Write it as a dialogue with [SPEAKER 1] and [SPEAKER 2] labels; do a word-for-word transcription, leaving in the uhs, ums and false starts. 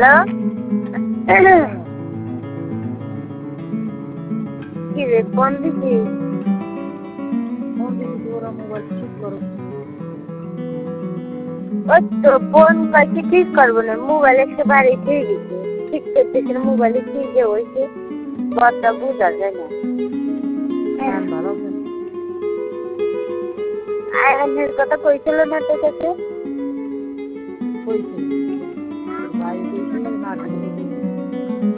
[SPEAKER 1] hello কি রে phone দিছি
[SPEAKER 2] ফোন দিছি ওরা মোবাইল ঠিক করো
[SPEAKER 1] ওই তো ফোন কাছে ঠিক করবো না মোবাইল একটা বাড়ি ঠিক গেছে ঠিক করতেছিল মোবাইলে কি যে হয়েছে কথা বোঝা যায় না
[SPEAKER 2] ভালো
[SPEAKER 1] আয়নের কথা কইছিল না তোর কাছে
[SPEAKER 2] কইছে